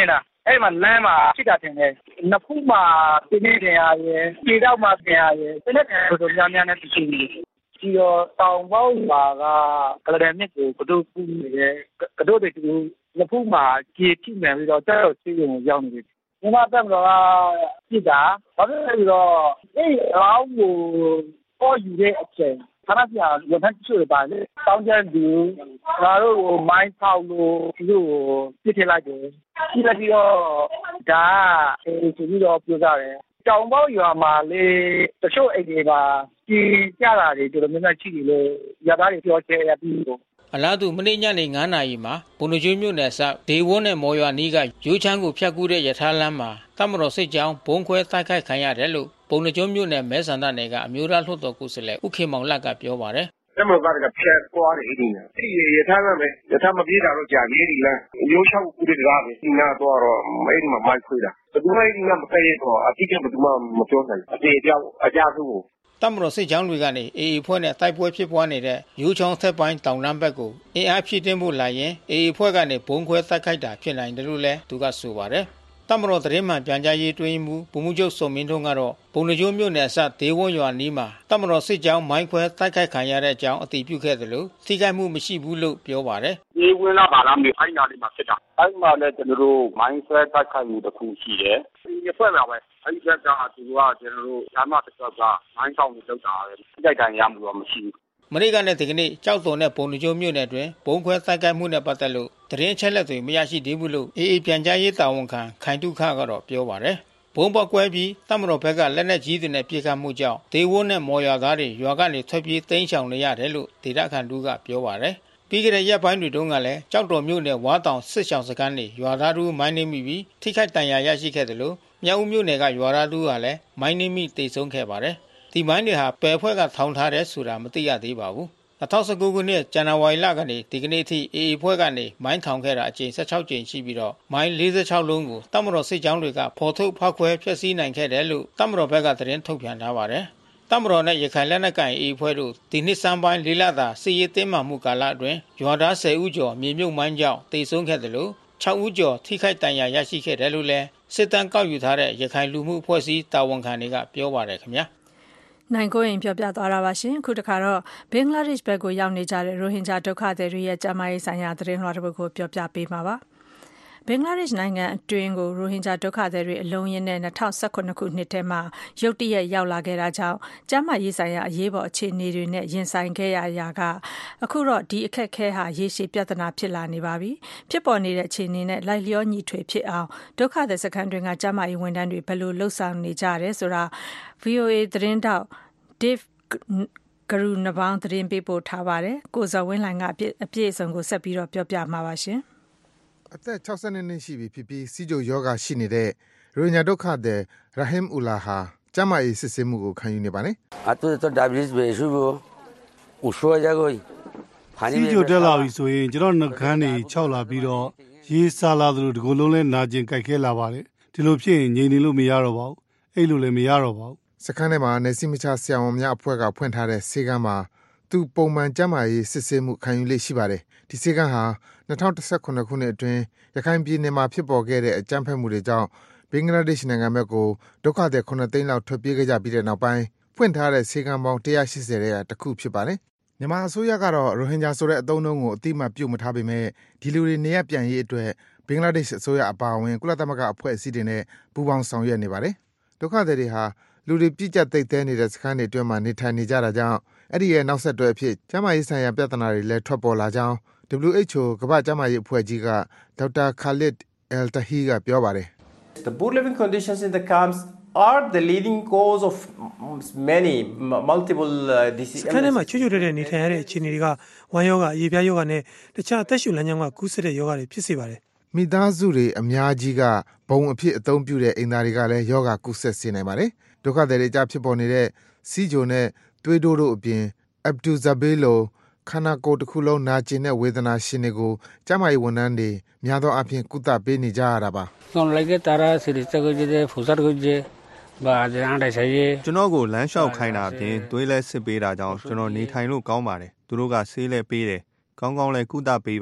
အဲ့မှာလမ်းမှာဖြစ်တာတင်တယ်နှစ်ဖူးမှာပြင်းနေရရဲ့ခြေတော့မှပြင်ရရဲ့တနေ့ကဆိုများများနဲ့တရှိနေဒီတော့တောင်ပေါက်ပါကကလဒန်မြစ်ကိုကတို့ပူနေတယ်ကတို့တွေတူနှစ်ဖူးမှာကြေထိမှန်ပြီးတော့တက်တော့စီးရုံကိုရောက်နေတယ်ဒီမှာတက်တော့ပြစ်တာဘာလို့လဲဆိုတော့အဲ့အလောင်းကိုပေါ်ယူတဲ့အချိန်ခဏကြာဝန်ထမ်းချို့ပါလေတောင်းကြသူငါတို့ကိုမိုင်းထောက်လို့ဒီလိုပြစ်ထည့်လိုက်တယ်ပြီးတော့ဒါအေးဆိုပြီးတော့ပြောကြတယ်တောင်ပေါက်ရွာမှာလေတချို့အိမ်တွေပါကြည်ကြတာတွေတော်တော်များများရှိတယ်လို့ရသားတွေပြောချင်ရပြီးတော့အလားတူမနေ့ညနေ9နာရီမှာဘုံနှကျွေးမြို့နယ်စဒေဝန်းနဲ့မော်ရွာနီးကရိုးချမ်းကိုဖြတ်ကူးတဲ့ရထားလမ်းမှာတမတော်စစ်ကြောင်းဘုံခွဲတိုက်ခိုက်ခံရတယ်လို့ဘုံနှကျွေးမြို့နယ်မဲဆန္ဒနယ်ကအမျိုးသားလွှတ်တော်ကိုယ်စားလှယ်ဦးခင်မောင်လတ်ကပြောပါတယ်တမတော်ကဖြတ်သွားတယ်ဒီနေ့ဒီရထားလမ်းပဲရထားမပြေးတာတော့ကြာနေပြီလားရိုးချောက်ကူးတဲ့ကားပဲဒီနာတော့အဲ့ဒီမှာမိုက်ခွေးတာဘယ်သူမှဒီမှာမသိတော့အတိအကျဘယ်သူမှမပြောနိုင်အသေးပြောက်အကြဆုံးကိုတမတော်စစ်ကြောင်းတွေကနေအေအေဖွဲ့နဲ့တိုက်ပွဲဖြစ်ပွားနေတဲ့ရိုးချောင်းထက်ပိုင်းတောင်တန်းဘက်ကိုအင်အားဖြည့်တင်းဖို့လာရင်အေအေဖွဲ့ကနေဘုံခွဲတိုက်ခိုက်တာဖြစ်နိုင်တယ်လို့လည်းသူကဆိုပါတယ်တမတော်သတင်းမှန်ပြန်ကြားရေးတွင်မူဗိုလ်မှူးချုပ်စုံမင်းထွန်းကတော့ဘုံနှကျိုးမြို့နယ်အစဒေဝန်းရွာနီးမှာတမတော်စစ်ကြောင်းမိုင်းခွဲတိုက်ခိုက်ခံရတဲ့အကြောင်းအတည်ပြုခဲ့တယ်လို့ထိခိုက်မှုမရှိဘူးလို့ပြောပါတယ်ဒေဝန်းလာပါလားမြေဖိုင်းနာလေးမှာဖြစ်တာအဲ့မှာလည်းကျွန်တော်တို့မိုင်းဆွဲတိုက်ခိုက်မှုတစ်ခုရှိတယ်ဒီဖွဲ့ပါပဲအဲ့ဒီကကသူကကျွန်တော်တို့ဓမ္မတစ်ချက်ကမိုင်းဆောင်ကိုလောက်တာပဲထိခိုက်တိုင်းရမှုတော့မရှိဘူးမနေ့ကနဲ့ဒီကနေ့ကြောက်တုံနဲ့ဘုံနှကျိုးမြို့နယ်တွင်ဘုံခွဲတိုက်ခိုက်မှုနဲ့ပတ်သက်လို့သတင်းချက်လက်တွေမရရှိသေးဘူးလို့အေအေပြန်ကြားရေးတာဝန်ခံခိုင်တုခကတော့ပြောပါတယ်ဘုံပေါက်ကွဲပြီးတမတော်ဘက်ကလက်နက်ကြီးတွေနဲ့ပြေခတ်မှုကြောင့်ဒေဝန်းနဲ့မော်ရွာသားတွေရွာကနေထွက်ပြေးတိမ်းရှောင်နေရတယ်လို့ဒေသခံတို့ကပြောပါတယ်ပြီးကြတဲ့ရက်ပိုင်းတွေတုန်းကလည်းကြောက်တော်မြို့နယ်ဝါတောင်စစ်ဆောင်စခန်းနေရွာသားတို့မိုင်းနှင်းမိပြီးထိခိုက်ဒဏ်ရာရရှိခဲ့တယ်လို့မြောက်ဦးမြို့နယ်ကရွာသားတို့ကလည်းမိုင်းနှင်းမိတိတ်ဆုံးခဲ့ပါတယ်ဒီမိုင်းတွေဟာပယ်ဖွဲ့ကထောင်ထားတယ်ဆိုတာမသိရသေးပါဘူး၂၀၁၉ခုနှစ်ဇန်နဝါရီလကနေဒီကနေ့ထိအေအေဖွဲ့ကနေမိုင်းထောင်ခဲ့တာအကြိမ်၁၆ကြိမ်ရှိပြီးတော့မိုင်း၄၆လုံးကိုတမတော်စစ်ကြောင်းတွေကဖော်ထုတ်ဖောက်ခွဲဖျက်ဆီးနိုင်ခဲ့တယ်လို့တမတော်ဘက်ကသတင်းထုတ်ပြန်ထားပါတယ်တမတော်နဲ့ရခိုင်လက်နက်ကိုင်အေအေဖွဲ့တို့ဒီနှစ်စမ်းပိုင်းလေးလတာစစ်ရေးတင်းမာမှုကာလအတွင်းရွာသား၁၀ဦးကျော်မြေမြုပ်မိုင်းကြောင့်တိတ်ဆုံးခဲ့တယ်လို့၆ဦးကျော်ထိခိုက်ဒဏ်ရာရရှိခဲ့တယ်လို့လည်းစစ်တမ်းကောက်ယူထားတဲ့ရခိုင်လူမှုအဖွဲ့အစည်းတာဝန်ခံတွေကပြောပါတယ်ခင်ဗျာနိုင်ကိုရင်ပြောပြသွားတာပါရှင်အခုတခါတော့ဘင်္ဂလားဒေ့ရှ်ဘက်ကိုရောက်နေကြတဲ့ရိုဟင်ဂျာဒုက္ခသည်တွေရဲ့ကျန်းမာရေးဆိုင်ရာသတင်းလွှာတစ်ပုဒ်ကိုပြောပြပေးမှာပါဘင်္ဂလားဒေ့ရှ်နိုင်ငံအတွင်းကိုရိုဟင်ဂျာဒုက္ခသည်တွေအလုံးရင်းနဲ့၂၀၁၇ခုနှစ်ထဲမှာရုတ်တရက်ရောက်လာခဲ့တာကြောင့်ကျန်းမာရေးဆိုင်ရာအရေးပေါ်အခြေအနေတွေနဲ့ရင်ဆိုင်ခဲ့ရရာကအခုတော့ဒီအခက်အခဲဟာရေရှည်ပြဿနာဖြစ်လာနေပါပြီဖြစ်ပေါ်နေတဲ့အခြေအနေနဲ့လိုက်လျောညီထွေဖြစ်အောင်ဒုက္ခသည်စခန်းတွင်ကကျန်းမာရေးဝန်ထမ်းတွေဘယ်လိုလှုပ်ဆောင်နေကြရဲဆိုတာ ဗွီအိုအေ သတင်းတောက်Dave ကရူနဘောင်းသတင်းပေးပို့ထားပါတယ်ကိုဇော်ဝင်းလှိုင်ကအပြည့်အပြည့်အစုံကိုဆက်ပြီးတော့ပြောပြမှာပါရှင်အသက်၆၂နှစ်ရှိပြီဖြစ်ပြီးစီးကျိုယောဂရှိနေတဲ့ရိုဟင်ဂျာဒုက္ခသည်ရာဟင်အူလာဟာကျန်းမာရေးစစ်ဆေးမှုကိုခံယူနေပါတယ်အတူတူ ဒါဗစ်ဘေရှုကိုဦးဆွေရကိုစီးကျိုတက်လာပြီဆိုရင်ကျွန်တော်နှကန်းတွေခြောက်လာပြီးတော့ရေးစားလာသလိုဒီကိုယ်လုံးလဲနာကျင်ကြိုက်ခဲလာပါတယ်ဒီလိုဖြစ်ရင်ငြိမ်နေလို့မရတော့ပါဘူးအဲ့လိုလည်းမရတော့ပါဘူးစခန်းထဲမှာနေစီမချဆရာဝန်များအဖွဲ့ကဖွင့်ထားတဲ့ဆေးကမ်းမှာသူပုံမှန်ကျန်းမာရေးစစ်ဆေးမှုခံယူလေ့ရှိပါတယ်ဒီဆေးကမ်းဟာ၂၀၁၇ခုနှစ်အတွင်းရခိုင်ပြည်နယ်မှာဖြစ်ပေါ်ခဲ့တဲ့အကြမ်းဖက်မှုတွေကြောင့်ဘင်္ဂလားဒေ့ရှ်နိုင်ငံဘက်ကိုဒုက္ခသည်ခုနှစ်သိန်းလောက်ထွက်ပြေးခဲ့ကြပြီးတဲ့နောက်ပိုင်းဖွင့်ထားတဲ့ဆေးကမ်းပေါင်း၁၈၀ရဲ့တစ်ခုဖြစ်ပါတယ်မြန်မာအစိုးရကတော့ရိုဟင်ဂျာဆိုတဲ့အသုံးအနှုန်းကိုအတိအမှတ်ပြုမထားပေမဲ့ဒီလူတွေနေရပြန်ရေးအတွက်ဘင်္ဂလားဒေ့ရှ်အစိုးရအပါအဝင်ကုလသမဂ္ဂအဖွဲ့အစည်းတွေနဲ့ပူးပေါင်းဆောင်ရွက်နေပါတယ်ဒုက္ခသည်တွေဟာလူတွေပြည့်ကျက်သိပ်သဲနေတဲ့စခန်းတွေအတွင်းမှာနေထိုင်နေကြတာကြောင့်အဲ့ဒီရဲ့နောက်ဆက်တွဲအဖြစ်ကျန်းမာရေးဆိုင်ရာပြဿနာတွေလည်းထွက်ပေါ်လာကြောင်း ဒဗလျူ အိတ်ချ်အို ကမ္ဘာ့ကျန်းမာရေးအဖွဲ့ကြီးကဒေါက်တာခါလစ်အယ်တာဟီကပြောပါတယ် The poor living conditions in the camps are the leading cause of many multiple uh, diseases ခန်းထဲမှာချွတ်ချွတ်တဲ့နေထိုင်ရတဲ့အခြေအနေတွေကဝမ်းယောဂရေပြားယောဂနဲ့တခြားအသက်ရှူလမ်းကြောင်းကကူးစက်တဲ့ယောဂတွေဖြစ်စေပါတယ်မိသားစုတွေအများကြီးကဘုံအဖြစ်အသုံးပြုတဲ့အိမ်သားတွေကလည်းယောဂကူးစက်စေနိုင်ပါတယ်ဒုက္ခသည်တွေကြားဖြစ်ပေါ်နေတဲ့စီးဂျိုနဲ့သွေးတိုးတို့အပြင်အဗ်ဒူဇာဘေးလိုခန္ဓာကိုယ်တစ်ခုလုံးနာကျင်တဲ့ဝေဒနာရှင်တွေကိုကျန်းမာရေးဝန်ထမ်းတွေများသောအားဖြင့်ကုသပေးနေကြရတာပါကျွန်တော်လည်းတာရာစီရီစကိုကျေဖူစာကိုကျေဘာကြမ်းတဲ့ဆေးကျွန်တော်ကိုလမ်းလျှောက်ခိုင်းတာအပြင်သွေးလဲစစ်ပေးတာကြောင့်ကျွန်တော်နေထိုင်လို့ကောင်းပါတယ်သူတို့ကဆေးလဲပေးတယ်ကောင်းကောင်းလဲကုသပေးပါတယ်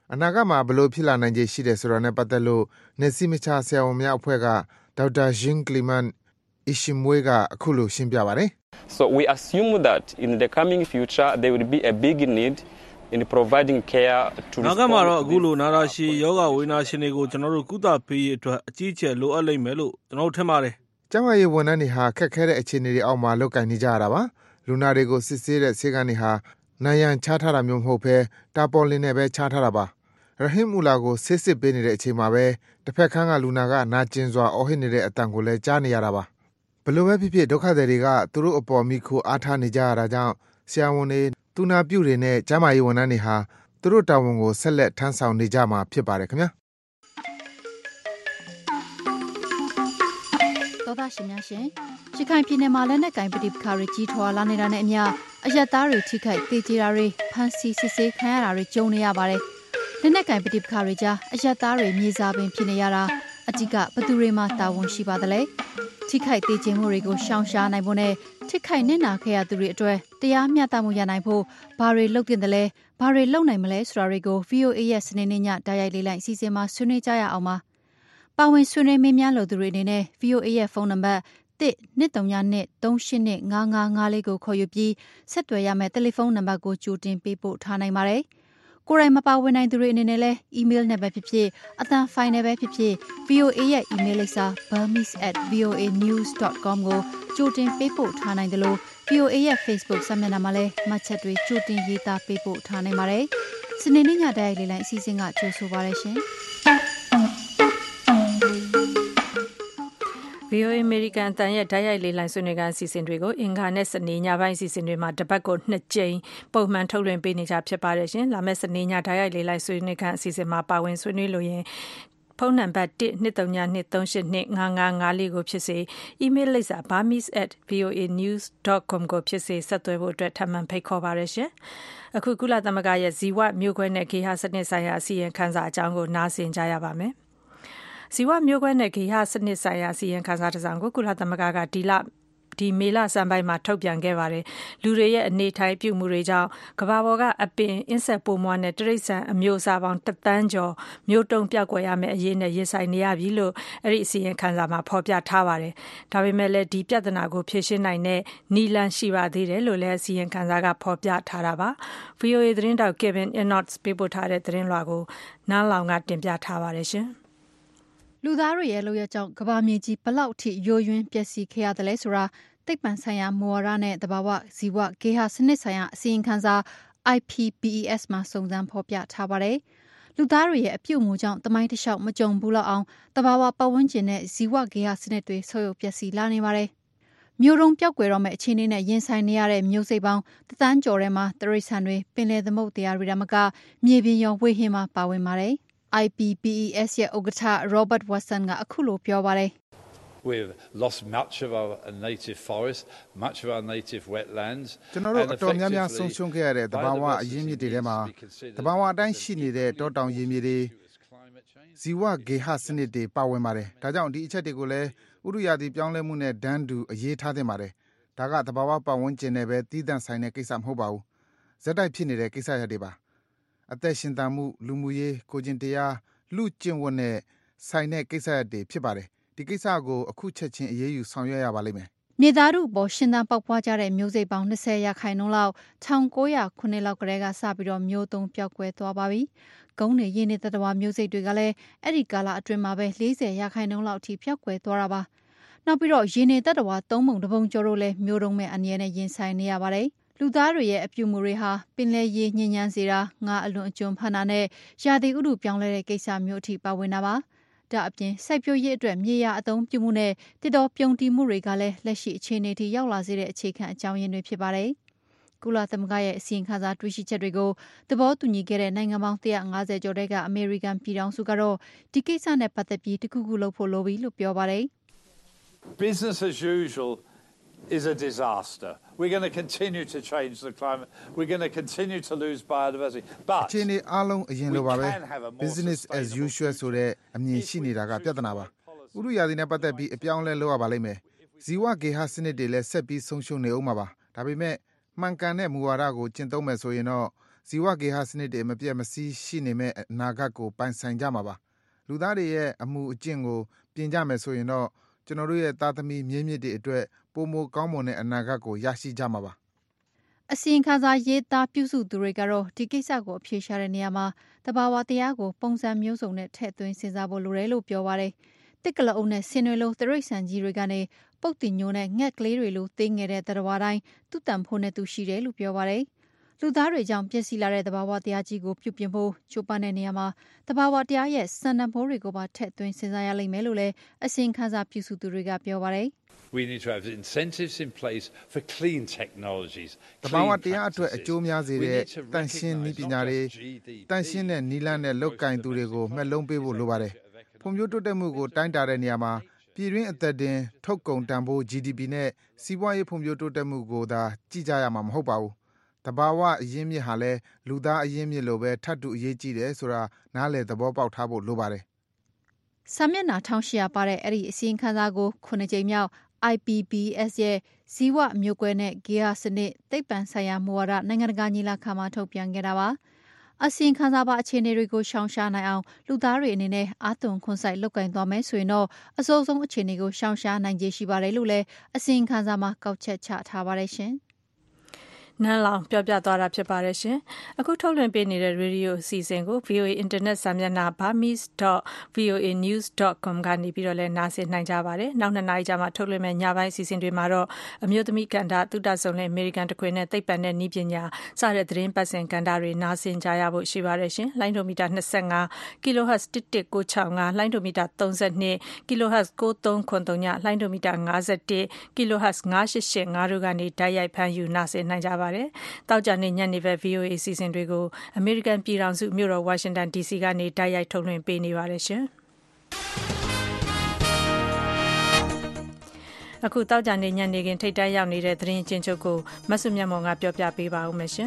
အနာဂတ်မှာဘလို့ဖြစ်လာနိုင်ခြေရှိတယ်ဆိုတာနဲ့ပတ်သက်လို့နေစီမချဆရာဝန်များအဖွဲ့ကဒေါက်တာဂျင်းကလီမန်အီရှီမွေးကအခုလိုရှင်းပြပါတယ် So we assume that in the coming future there will be a big need in providing care to နာဂတ်မှာတော့အခုလိုနာတာရှည်ယောဂဝေဒနာရှင်တွေကိုကျွန်တော်တို့ကုသပေးရေးအတွက်အကြီးအကျယ်လိုအပ်လိမ့်မယ်လို့ကျွန်တော်တို့ထင်ပါတယ်ကျန်းမာရေးဝန်ထမ်းတွေဟာခက်ခဲတဲ့အခြေအနေတွေအောက်မှာလုပ်ကိုင်နေကြရတာပါလူနာတွေကိုစစ်ဆေးတဲ့ဆေးကန်းတွေဟာနိုင်ရန်ချထားတာမျိုးမဟုတ်ဘဲတာပေါ်လင်းနဲ့ပဲချထားတာပါရဟင်မူလာကိုဆေးစစ်ပေးနေတဲ့အချိန်မှာပဲတစ်ဖက်ခန်းကလူနာကနာကျင်စွာအော်ဟစ်နေတဲ့အတန်ကိုလည်းကြားနေရတာပါဘလို့ပဲဖြစ်ဖြစ်ဒုက္ခသည်တွေကသူတို့အပေါ်မိခိုအားထားနေကြရတာကြောင့်ဆရာဝန်တွေသူနာပြုတွေနဲ့ကျန်းမာရေးဝန်ထမ်းတွေဟာသူတို့တာဝန်ကိုဆက်လက်ထမ်းဆောင်နေကြမှာဖြစ်ပါတယ်ခင်ဗျာတော်သားရှင်များရှင်ရခိုင်ပြည်နယ်မှာလက်နက်ကင်ပဋိပက္ခတွေကြီးထွားလာနေတာနဲ့အမျှအရက်သားတွေထိခိုက်ဒေကျေတာတွေဖမ်းဆီးစစ်ဆေးခံရတာတွေကြုံနေရပါတယ်လက်နက်ကင်ပဋိပက္ခတွေကြားအရက်သားတွေမြေစာပင်ဖြစ်နေရတာအတိကဘသူတွေမှတာဝန်ရှိပါသလဲထိခိုက်ဒေကျေမှုတွေကိုရှောင်ရှားနိုင်ဖို့နဲ့ထိခိုက်နစ်နာခဲ့ရသူတွေအတွက်တရားမျှတမှုရနိုင်ဖို့ဘာတွေလုပ်တင်တယ်လဲဘာတွေလုပ်နိုင်မလဲဆိုတာတွေကို ဗီအိုအေ ရဲ့စနေနေ့ညတိုက်ရိုက်လေးလိုက်အစီအစဉ်မှာဆွေးနွေးကြရအောင်ပါပါဝင်ဆွေးနွေးမင်းများလို့သူတွေအနေနဲ့ ဗီအိုအေ ရဲ့ဖုန်းနံပါတ်တစ်နှစ်သုံးညနှစ်သုံးရှစ်နှစ်ငါးငါးငါးလေးကိုခေါ်ယူပြီးဆက်သွယ်ရမယ့်တယ်လီဖုန်းနံပါတ်ကိုကြိုတင်ပေးပို့ထားနိုင်ပါတယ်။ကိုယ်တိုင်မပါဝင်နိုင်သူတွေအနေနဲ့လည်းအီးမေးလ်နဲ့ပဲဖြစ်ဖြစ်အသံဖိုင်နဲ့ပဲဖြစ်ဖြစ် ဗီအိုအေ ရဲ့အီးမေးလ်လိပ်စာ burmese at v o a news dot com ကိုကြိုတင်ပေးပို့ထားနိုင်တယ်လို့ ဗီအိုအေ ရဲ့ Facebook စာမျက်နှာမှာလည်းမှတ်ချက်တွေကြိုတင်ရေးသားပေးပို့ထားနိုင်ပါတယ်။စနေနေ့ညတိုက်ရိုက်လေးလိုက်အစီအစဉ်ကကြိုဆိုပါရရှင်။ဗီအိုအေ American အတန်ရဲ့ဓာတ်ရိုက်လေးလိုင်းဆွေးနွေးခန်းအစီအစဉ်တွေကိုအင်္ဂါနဲ့စနေညပိုင်းအစီအစဉ်တွေမှာတပတ်ကိုနှစ်ကြိမ်ပုံမှန်ထုတ်လွှင့်ပေးနေကြဖြစ်ပါတယ်ရှင်။လာမယ့်စနေညဓာတ်ရိုက်လေးလိုင်းဆွေးနွေးခန်းအစီအစဉ်မှာပါဝင်ဆွေးနွေးလို့ရင်ဖုန်းနံပါတ်တစ်နှစ်သုံးညနှစ်သုံးရှစ်နှစ်ငါးငါးငါးလေးကိုဖြစ်စေအီးမေးလ်လိပ်စာ burmese at v o a news dot com ကိုဖြစ်စေဆက်သွယ်ဖို့အတွက်ထပ်မံဖိတ်ခေါ်ပါရရှင်။အခုကုလသမဂ္ဂရဲ့ဇီဝမျိုးကွဲနဲ့ဂေဟစနစ်ဆိုင်ရာအစီရင်ခံစာအကြောင်းကိုနားဆင်ကြရပါမယ်။ဇီဝမျိုးကွဲနဲ့ဂေဟစနစ်ဆိုင်ရာစီရင်ခံစာတစ်စောင်ကိုကုလသမဂ္ဂကဒီလဒီမေလစံပိုင်းမှာထုတ်ပြန်ခဲ့ပါတယ်လူတွေရဲ့အနေထိုင်ပြုမှုတွေကြောင့်ကမ္ဘာပေါ်ကအပင်အင်းဆက်ပိုးမွားနဲ့တရိတ်ဆန်အမျိုးအစားပေါင်းတစ်သန်းကျော်မျိုးတုံပြောက်ကွယ်ရမယ့်အရေးနဲ့ရင်ဆိုင်နေရပြီလို့အဲ့ဒီအစီရင်ခံစာမှာဖော်ပြထားပါတယ်ဒါပေမဲ့လည်းဒီပြဿနာကိုဖြေရှင်းနိုင်တဲ့နည်းလမ်းရှိပါသေးတယ်လို့လည်းအစီရင်ခံစာကဖော်ပြထားတာပါ ဗီအိုအေ သတင်းတောက် Kevin Enots ပေးပို့ထားတဲ့သတင်းလွှာကိုနားလောင်ကတင်ပြထားပါတယ်ရှင်လူသားတွေရဲ့လုပ်ရကြောင့်ကမ္ဘာမြေကြီးဘလောက်ထိယိုယွင်းပျက်စီးခဲ့ရတယ်လဲဆိုတာသိပ္ပံဆိုင်ရာမူဝါဒနဲ့တဘာဝဇီဝဂေဟစနစ်ဆိုင်ရာအစီရင်ခံစာ I P B E S မှာစုံစမ်းဖော်ပြထားပါတယ်။လူသားတွေရဲ့အပြုအမူကြောင့်တမိုင်းတစ်လျှောက်မကြုံဘူးလောက်အောင်တဘာဝပတ်ဝန်းကျင်နဲ့ဇီဝဂေဟစနစ်တွေဆုတ်ယုတ်ပျက်စီးလာနေပါတယ်။မျိုးတုံးပြောက်ကွယ်တော့မယ့်အခြေအနေနဲ့ရင်ဆိုင်နေရတဲ့မျိုးစိတ်ပေါင်းတသန်းကျော်ထဲမှာတရိတ်ဆန်တွေပင်လယ်သမုဒ္ဒရာတွေတမကမြေပြင်ရောဝေဟင်မှာပါဝင်ပါတယ်။ I P B E S ရဲ့ဥက္ကဋ္ဌ Robert Watson ကအခုလိုပြောပါတယ်။ We've lost much of our native forest, much of our native wetlands. ကျွန်တော်တို့အတော်များများဆုံးရှုံးခဲ့ရတဲ့တဘာဝအရင်းမြစ်တွေထဲမှာတဘာဝအတိုင်းရှိနေတဲ့တောတောင်ရေမြေတွေဇီဝဂေဟစနစ်တွေပါဝင်ပါတယ်။ဒါကြောင့်ဒီအချက်တွေကိုလည်းဥတုရာသီပြောင်းလဲမှုနဲ့ဒန်းတူအရေးထားသင့်ပါတယ်။ဒါကတဘာဝပတ်ဝန်းကျင်နဲ့ပဲတည်တံ့ဆိုင်တဲ့ကိစ္စမဟုတ်ပါဘူး။ဇက်တိုက်ဖြစ်နေတဲ့ကိစ္စရပ်တွေပါ။အသက်ရှင်သန်မှုလူမှုရေးကိုကျင့်တရားလူကျင့်ဝတ်နဲ့ဆိုင်တဲ့ကိစ္စရပ်တွေဖြစ်ပါတယ်ဒီကိစ္စကိုအခုချက်ချင်းအရေးယူဆောင်ရွက်ရပါလိမ့်မယ်မြေသားတို့ပေါ်ရှင်သန်ပေါက်ဖွားကြတဲ့မျိုးစိတ်ပေါင်း၂၀ရာခိုင်နှုန်းလောက်၁၉၀၀ခုနှစ်လောက်ကတည်းကစပြီးတော့မျိုးတုံးပြောက်ကွယ်သွားပါပြီကုန်းနေရင်းနေတတဝါမျိုးစိတ်တွေကလည်းအဲ့ဒီကာလအတွင်းမှာပဲ၄၀ရာခိုင်နှုန်းလောက်အထိပြောက်ကွယ်သွားတာပါနောက်ပြီးတော့ရင်းနေတတဝါသုံးပုံတစ်ပုံကျော်တို့လည်းမျိုးတုံးမဲ့အန္တရာယ်နဲ့ရင်ဆိုင်နေရပါတယ်လူသားတွေရဲ့အပြုမှုတွေဟာပင်လယ်ရေညဉ့်ညမ်းစေတာငါအလွန်အကျွံဖန်တာနဲ့ရာသီဥတုပြောင်းလဲတဲ့ကိစ္စမျိုးအထိပါဝင်တာပါဒါအပြင်စိုက်ပျိုးရေးအတွက်မြေယာအသုံးပြုမှုနဲ့တည်တော်ပြုံတီမှုတွေကလည်းလက်ရှိအခြေအနေထိရောက်လာစေတဲ့အခြေခံအကြောင်းရင်းတွေဖြစ်ပါတယ်ကုလသမဂ္ဂရဲ့အစီရင်ခံစာတွေ့ရှိချက်တွေကိုသဘောတူညီခဲ့တဲ့နိုင်ငံပေါင်း၁၅၀ကျော်တဲကအမေရိကန်ပြည်ထောင်စုကတော့ဒီကိစ္စနဲ့ပတ်သက်ပြီးတခုခုလုပ်ဖို့လိုပြီလို့ပြောပါတယ် Business as usual is a disaster. We're going to continue to change the climate. We're going to continue to lose biodiversity. But အခြေအနေအားလုံးအရင်လိုပါပဲ business as usual ဆိုတဲ့အမြင်ရှိနေတာကပြဿနာပါဥတုရာသီနဲ့ပတ်သက်ပြီးအပြောင်းအလဲလုပ်ရပါလိမ့်မယ်ဇီဝဂေဟစနစ်တွေလည်းဆက်ပြီးဆုံးရှုံးနေအောင်ပါဒါပေမဲ့မှန်ကန်တဲ့မူဝါဒကိုကျင့်သုံးမယ်ဆိုရင်တော့ဇီဝကေဟစနစ်တွေမပြတ်မစည်းရှိနေမဲ့အနာဂတ်ကိုပိုင်ဆိုင်ကြမှာပါလူသားတွေရဲ့အမှုအကျင့်ကိုပြင်ကြမယ်ဆိုရင်တော့ကျွန်တော်တို့ရဲ့သားသမီးမြေးမြစ်တွေအတွက်ပိုမိုကောင်းမွန်တဲ့အနာဂတ်ကိုရရှိကြမှာပါအစီရင်ခံစာရေးသားပြုစုသူတွေကတော့ဒီကိစ္စကိုအဖြေရှာတဲ့နေရာမှာတဘာဝတရားကိုပုံစံမျိုးစုံနဲ့ထည့်သွင်းစဉ်းစားဖို့လိုတယ်လို့ပြောပါတယ်တစ်ကလအုပ်နဲ့ဆင်းရွှဲလို့တရိတ်ဆန်ကြီးတွေကနေပုတ်တင်ညိုနဲ့ငှက်ကလေးတွေလိုသိငယ်တဲ့တရားတိုင်းသူ့တန်ဖိုးနဲ့သူရှိတယ်လို့ပြောပါတယ်လူသားတွေကြောင့်ပြည့်စည်လာတဲ့တဘာဝတရားကြီးကိုပြုပြင်ဖို့ချိုးပမ်းတဲ့နေရာမှာတဘာဝတရားရဲ့စံတန်ဖိုးတွေကိုပါထည့်သွင်းစဉ်းစားရလိမ့်မယ်လို့လည်းအစီရင်ခံစာပြုစုသူတွေကပြောပါတယ် We need to have incentives in place for clean technologies. တဘာဝတရားအတွက်အကျိုးများစေတဲ့တန်ရှင်းနည်းပညာတွေတန်ရှင်းတဲ့နည်းလမ်းနဲ့လောက်ကင်သူတွေကိုမှတ်လုံးပေးဖို့လိုပါတယ်။ဖွံ့ဖြိုးတိုးတက်မှုကိုတိုင်းတာတဲ့နေရာမှာပြည်တွင်းအသက်တင်ထုတ်ကုန်တန်ဖိုး G D P နဲ့စီးပွားရေးဖွံ့ဖြိုးတိုးတက်မှုကိုသာကြည့်ကြရမှာမဟုတ်ပါဘူး။တဘာဝအရင်းမြစ်ဟာလည်းလူသားအရင်းမြစ်လိုပဲထပ်တူအရေးကြီးတယ်ဆိုတာနားလည်သဘောပေါက်ထားဖို့လိုပါတယ်။စာမျက်နှာတစ်ထောင်ရှစ်ရာပါတဲ့အဲ့ဒီအစီရင်ခံစာကိုခုနှစ်ကြိမ်မြောက်I P B S ရဲ့ဇီဝမျိုးကွဲနဲ့ဂေဟစနစ်သိပ္ပံဆိုင်ရာမူဝါဒနိုင်ငံတကာညီလာခံမှာထုတ်ပြန်ခဲ့တာပါအစီရင်ခံစာပါအခြေအနေတွေကိုရှောင်ရှားနိုင်အောင်လူသားတွေအနေနဲ့အာသွန်ခွန်ဆိုင်လုပ်ကင်သွားမယ်ဆိုရင်တော့အစိုးဆုံးအခြေအနေကိုရှောင်ရှားနိုင်ခြေရှိပါတယ်လို့လည်းအစီရင်ခံစာမှာကောက်ချက်ချထားပါတယ်ရှင်နန်းလောင်ပြောပြသွားတာဖြစ်ပါတယ်ရှင်အခုထုတ်လွှင့်ပေးနေတဲ့ရေဒီယိုအစီအစဉ်ကို V O A Internet စာမျက်နှာ burmese dot v o a news dot com ကနေပြီးတော့လည်းနားဆင်နိုင်ကြပါတယ်နောက်နှစ်နာရီကြာမှထုတ်လွှင့်မယ့်ညပိုင်းအစီအစဉ်တွေမှာတော့အမျိုးသမီးကဏ္ဍသုတဆုံနဲ့အမေရိကန်တခွင်နဲ့သိပ္ပံနဲ့နည်းပညာစတဲ့သတင်းပတ်စင်ကဏ္ဍတွေနားဆင်ကြရဖို့ရှိပါတယ်ရှင်လိုင်းဒိုမီတာ25 kilohertz တစ်တစ်ကိုချောင်းလိုင်းဒိုမီတာ32 kilohertz ကိုသုံးခွန်သုံးညလိုင်းဒိုမီတာ51 kilohertz 9885တို့ကနေတိုက်ရိုက်ဖမ်းယူနားဆင်နိုင်ကြပါတယ်တောက်ကြနေညနေပဲ V O A စီစဉ်တွေကိုအမေရိကန်ပြည်ထောင်စုမြို့တော်ဝါရှင်တန် D C ကနေတိုက်ရိုက်ထုတ်လွှင့်ပေးနေပါတယ်ရှင်အခုတောက်ကြနေညနေခင်းထိတ်တန့်ရောက်နေတဲ့သတင်းအကျဉ်းချုပ်ကိုမဆုမြတ်မောင်ကပြောပြပေးပါဦးမယ်ရှင်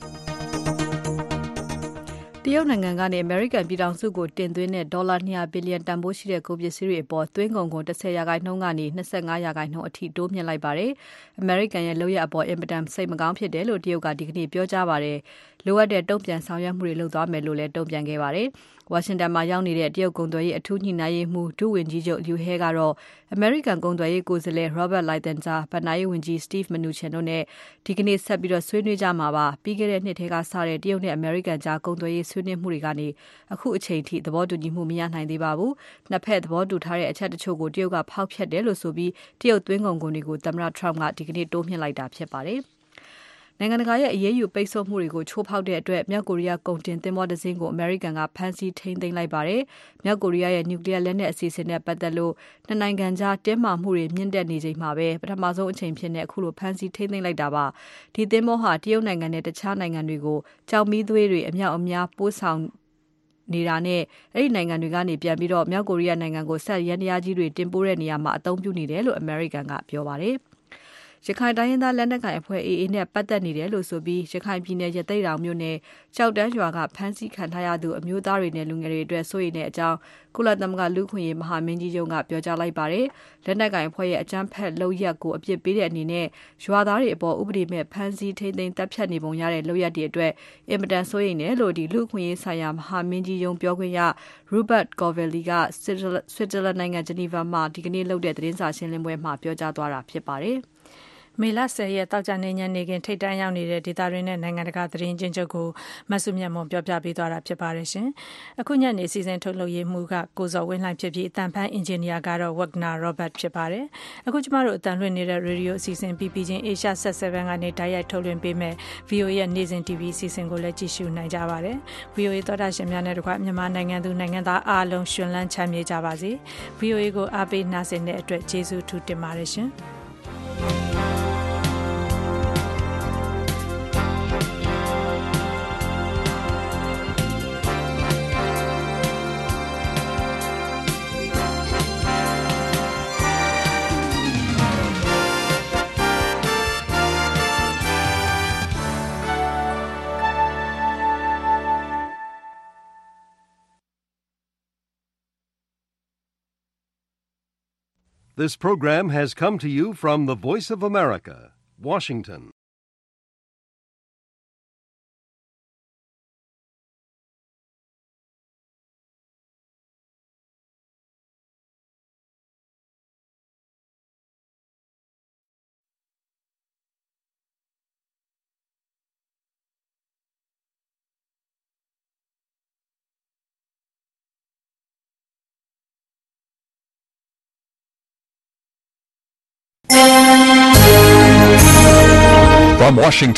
တရုတ်နိုင်ငံကနေအမေရိကန်ပြည်ထောင်စုကိုတင်သွင်းတဲ့ဒေါ်လာtwo hundredဘီလီယံတန်ဖိုးရှိတဲ့ကုန်ပစ္စည်းတွေအပေါ်သွင်းကုန်ခွန်tenရာခိုင်နှုန်းကနေtwenty-fiveရာခိုင်နှုန်းအထိတိုးမြင့်လိုက်ပါတယ်။အမေရိကန်ရဲ့လုပ်ရအပေါ်အင်မတန်စိတ်မကောင်းဖြစ်တယ်လို့တရုတ်ကဒီကနေ့ပြောကြားပါတယ်။လိုအပ်တဲ့တုံ့ပြန်ဆောင်ရွက်မှုတွေလုပ်သွားမယ်လို့လည်းတုံ့ပြန်ခဲ့ပါတယ်။ဝါရှင်တန်မှာရောက်နေတဲ့တရုတ်ကုန်သွယ်ရေးအထူးညှိနှိုင်းရေးမှူးဒုဝန်ကြီးချုပ် Liu He ကတော့အမေရိကန်ကုန်သွယ်ရေးကိုယ်စားလှယ် Robert Lighthizer ဘဏ္ဍာရေးဝန်ကြီး Steve Mnuchin တို့နဲ့ဒီကနေ့ဆက်ပြီးတော့ဆွေးနွေးကြမှာပါ။ပြီးခဲ့တဲ့နှစ်ထဲကစတဲ့တရုတ်နဲ့အမေရိကန်ကြားကုန်သွယ်ရေးဆွေးနွေးမှုတွေကနေအခုအချိန်ထိသဘောတူညီမှုမရနိုင်သေးပါဘူး။နှစ်ဖက်သဘောတူထားတဲ့အချက်တချို့ကိုတရုတ်ကဖောက်ဖျက်တယ်လို့ဆိုပြီးတရုတ်သွင်းကုန်ကုန်တွေကိုသမ္မတ Trump ကဒီကနေ့တိုးမြှင့်လိုက်တာဖြစ်ပါတယ်။နိုင်ငံတကာရဲ့အရေးယူပိတ်ဆို့မှုတွေကိုချိုးဖောက်တဲ့အတွက်မြောက်ကိုရီးယားကုန်တင်သင်္ဘောတစ်စင်းကိုအမေရိကန်ကဖမ်းဆီးထိန်းသိမ်းလိုက်ပါတယ်။မြောက်ကိုရီးယားရဲ့နျူကလ িয়ার လက်နက်အစီအစဉ်နဲ့ပတ်သက်လို့နှစ်နိုင်ငံကြားတင်းမာမှုတွေမြင့်တက်နေချိန်မှာပဲပထမဆုံးအချိန်ဖြစ်နေအခုလိုဖမ်းဆီးထိန်းသိမ်းလိုက်တာပါ။ဒီသင်္ဘောဟာတရုတ်နိုင်ငံနဲ့တခြားနိုင်ငံတွေကိုကြောက်မီးသွေးတွေအမြောက်အများပို့ဆောင်နေတာနဲ့အဲ့ဒီနိုင်ငံတွေကနေပြန်ပြီးတော့မြောက်ကိုရီးယားနိုင်ငံကိုဆက်ရန်တရားကြီးတွေတင်ပို့တဲ့နေရာမှာအသုံးပြုနေတယ်လို့အမေရိကန်ကပြောပါတယ်။ရခိုင်တိုင်းရင်းသားလက်နက်ကိုင်အဖွဲ့ A A နဲ့ပတ်သက်နေတယ်လို့ဆိုပြီးရခိုင်ပြည်နယ်ရသိမ်းတောင်မြို့နယ်ကြောက်တန်းရွာကဖမ်းဆီးခံထားရသူအမျိုးသားတွေနဲ့လူငယ်တွေအတွက်စိုးရိမ်တဲ့အကြောင်းကုလသမဂ္ဂလူ့အခွင့်အရေးမဟာမင်းကြီးရုံးကပြောကြားလိုက်ပါတယ်။လက်နက်ကိုင်အဖွဲ့ရဲ့အကြမ်းဖက်လုပ်ရပ်ကိုအပြစ်ပေးတဲ့အနေနဲ့ရွာသားတွေအပေါ်ဥပဒေမဲ့ဖမ်းဆီးထိန်းသိမ်းတပ်ဖြတ်နေပုံရတဲ့လုပ်ရပ်တွေအတွက်အင်မတန်စိုးရိမ်တယ်လို့ဒီလူ့အခွင့်အရေးဆိုင်ရာမဟာမင်းကြီးရုံးပြောခွင့်ရ Robert Covelli က Switzerland နိုင်ငံဂျနီဗာမှာဒီကနေ့လုပ်တဲ့သတင်းစာရှင်းလင်းပွဲမှာပြောကြားသွားတာဖြစ်ပါတယ်။မေလtenရက်တောက်ကြနေညနေခင်းထိတ်တန့်ရောက်နေတဲ့ဒေသရင်းနဲ့နိုင်ငံတကာသတင်းချင်းချုပ်ကိုမဆုမြတ်မွန်ပြောပြပေးသွားတာဖြစ်ပါတယ်ရှင်။အခုညနေစီစဉ်ထုတ်လုပ်ရေးမှုကကိုစောဝင်းလှိုင်ဖြစ်ပြီးအတန်ဖန်အင်ဂျင်နီယာကတော့ Wagner Robert ဖြစ်ပါတယ်။အခုကျမတို့အတန်လွှင့်နေတဲ့ရေဒီယိုအစီအစဉ် P P ချင်း Asia sevenကနေတိုက်ရိုက်ထုတ်လွှင့်ပေးမယ် V O A ရဲ့နေ့စဉ် T V အစီအစဉ်ကိုလည်းကြည့်ရှုနိုင်ကြပါတယ်။ V O A သောတာရှင်များနဲ့တကွမြန်မာနိုင်ငံသူနိုင်ငံသားအားလုံးရှင်လန်းချမ်းမြေ့ကြပါစေ။ V O A ကိုအားပေးနာဆင်တဲ့အတွက်ကျေးဇူးထူးတင်ပါတယ်ရှင်။ This program has come to you from the Voice of America, Washington. From Washington